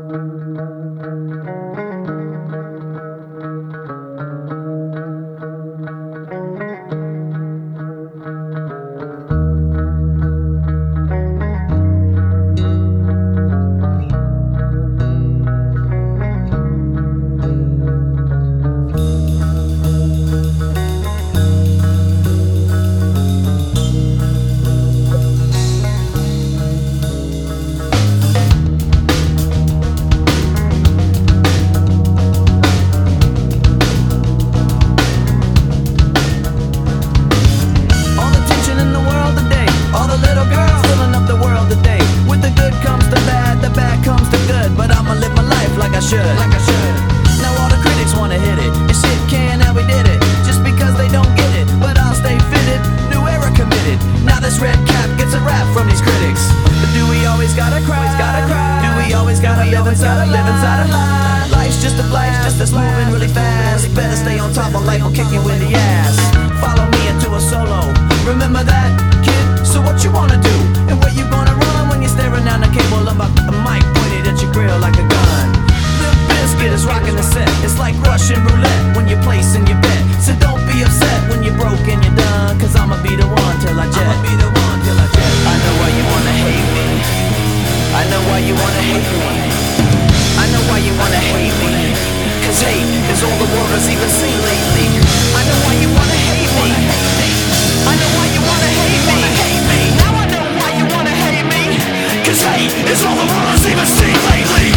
Like I should. Now all the critics wanna hit it. And shit can, and we did it. Just because they don't get it, but I'll stay fitted. New era committed. Now this red cap gets a rap from these critics. But do we always gotta cry? Do we always gotta live inside a lie? Life's just a flash, just that's moving really fast. Better stay on top, or life will kick you in the ass. Follow me into a solo. Remember that, kid? So what you wanna do? And where you gonna run when you're staring down the cable about the mic pointed at your grill like a gun? Biscuit is rocking the set. It's like Russian roulette when you're placing your bet. So don't be upset when you're broke and you're done, cause I'ma be the one till I jet. I know why you wanna hate me. I know why you wanna hate me. I know why you wanna hate me. Cause hate is all the world has even seen lately. I know why you wanna hate me. I know why you wanna hate me. Now I know why you wanna hate me. Cause hate is all the world has even seen lately.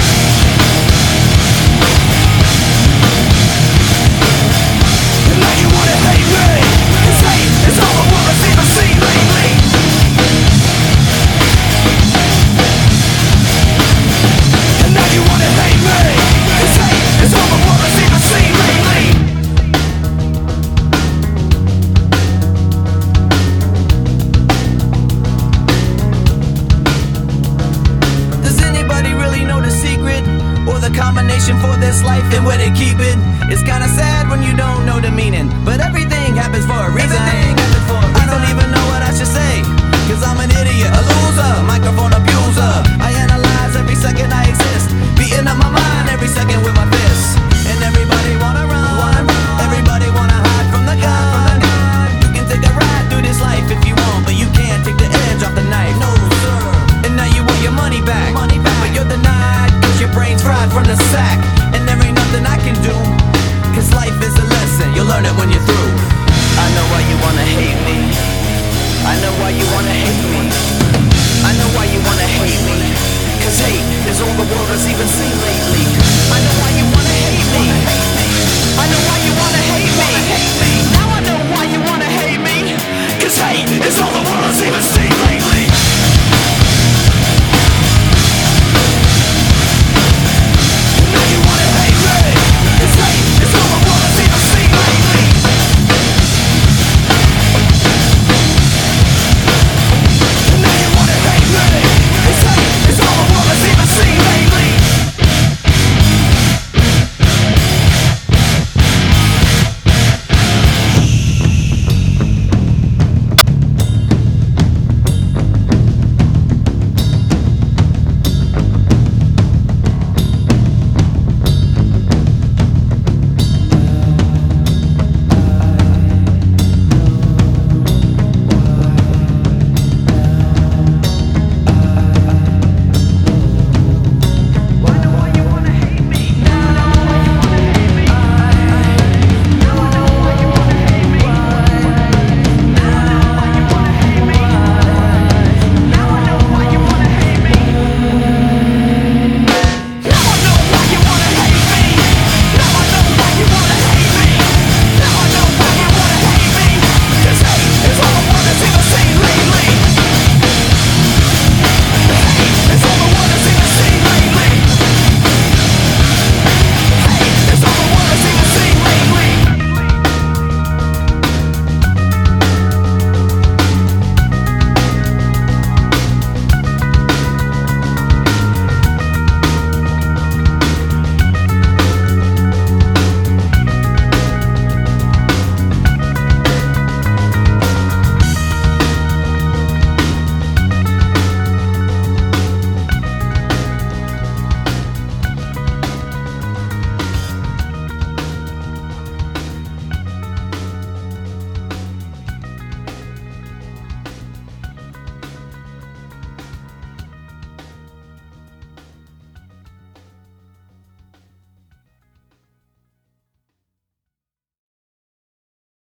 Combination for this life and where they keep it. It's kinda sad when you don't know the meaning, but everything happens for a reason. I don't even know what I should say, cause I'm an idiot, a loser, microphone abuser. I analyze every second I exist, beating up my mind every second with my fists. And everybody wanna run, everybody wanna hide from the gun. You can take a ride through this life if you want, but you can't take the edge off the knife. No sir. And now you want your money back, but you're denied cause your brain's fried from the sack. And there ain't nothing I can do, cause life is a lesson, you'll learn it when you're through. I know why you wanna hate me. I know why you wanna hate me. I know why you wanna hate me. Cause hate is all the world has even seen lately.